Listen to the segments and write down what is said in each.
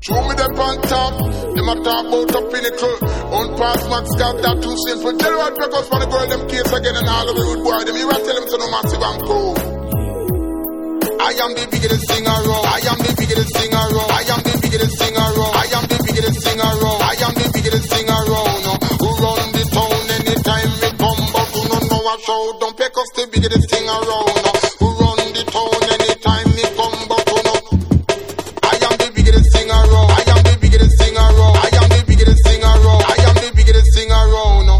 Show me the on top. Them a talk about a pinnacle. On pass Max got that too simple. Tell you what because for the girl them case again and all of the rude boy. Them you tell them to no massive and cool. I am the biggest singer around. I am the biggest singer around. I am the biggest singer around. I am the biggest singer around. I am the biggest singer around. Who run the town anytime we come, but who don't know a show. Don't pick us the biggest singer around. Who run the town anytime we come, but who know. I am the biggest singer around. I am the biggest singer around. I am the biggest singer around. I am the biggest singer around.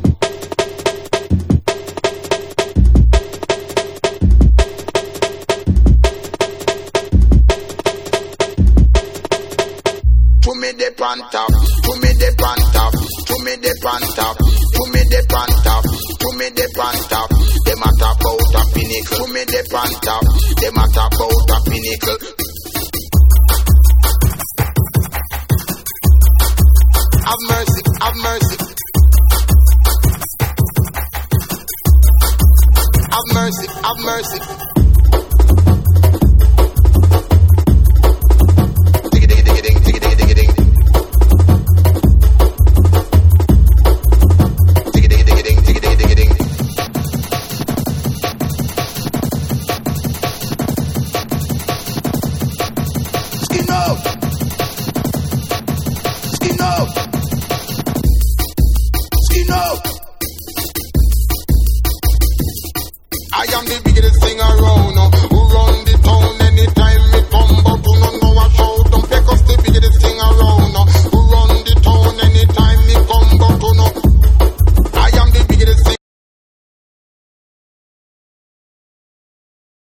To me the pan top, to me the pan top, to me the pan top, to me the pan top, to me the pan top. Them a talk about a pinnacle. To me the pan top, them a talk about a pinnacle.